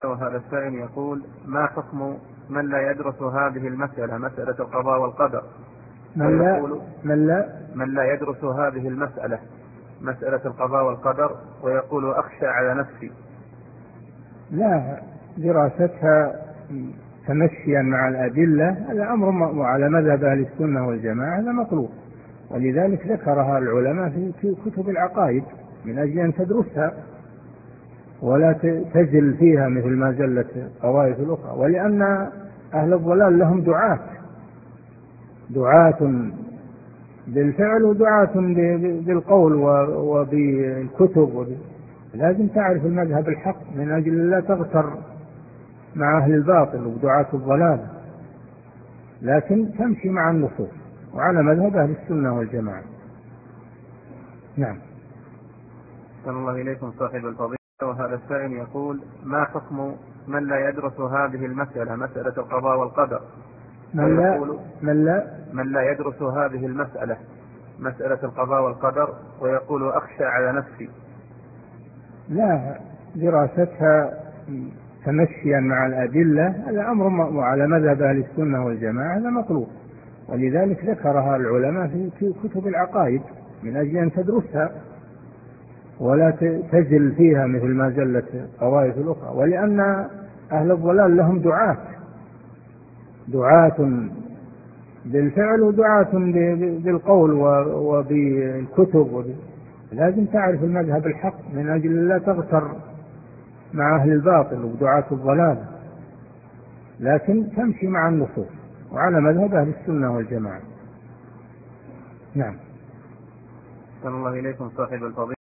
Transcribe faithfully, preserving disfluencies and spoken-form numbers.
وهذا السائل يقول: ما حكم من لا يدرس هذه المسألة، مسألة القضاء والقدر؟ من لا من لا من لا يدرس هذه المسألة، مسألة القضاء والقدر، ويقول: أخشى على نفسي. لا، دراستها تمشيا مع الأدلة هذا أمر على مذهب أهل السنة والجماعة، هذا مطلوب، ولذلك ذكرها العلماء في كتب العقائد من أجل أن تدرسها ولا تزل فيها مثل ما زلت الطوائف الأخرى. ولأن أهل الضلال لهم دعاة دعاة بالفعل ودعاة بالقول وبالكتب، لازم تعرف المذهب الحق من أجل لا تغتر مع أهل الباطل ودعاة الضلال، لكن تمشي مع النصوص وعلى مذهب أهل السنة والجماعة. نعم. صلى الله إليكم صاحب الفضيلة. وهذا السائل يقول: ما حكم من لا يدرس هذه المسألة، مسألة القضاء والقدر؟ من لا من لا من لا يدرس هذه المسألة، مسألة القضاء والقدر، ويقول: أخشى على نفسي. لا، دراستها تمشيا مع الأدلة هذا أمر على مذهب أهل السنة والجماعة، هذا مطلوب، ولذلك ذكرها العلماء في كتب العقائد من أجل أن تدرسها ولا تزل فيها مثل ما زلت الطوائف الأخرى. ولأن أهل الضلال لهم دعاة دعاة بالفعل ودعاة بالقول وبالكتب، لازم تعرف المذهب الحق من أجل لا تغتر مع أهل الباطل ودعاة الضلال، لكن تمشي مع النصوص وعلى مذهب أهل السنة والجماعة. نعم. صلى الله إليكم صاحب الفضيلة.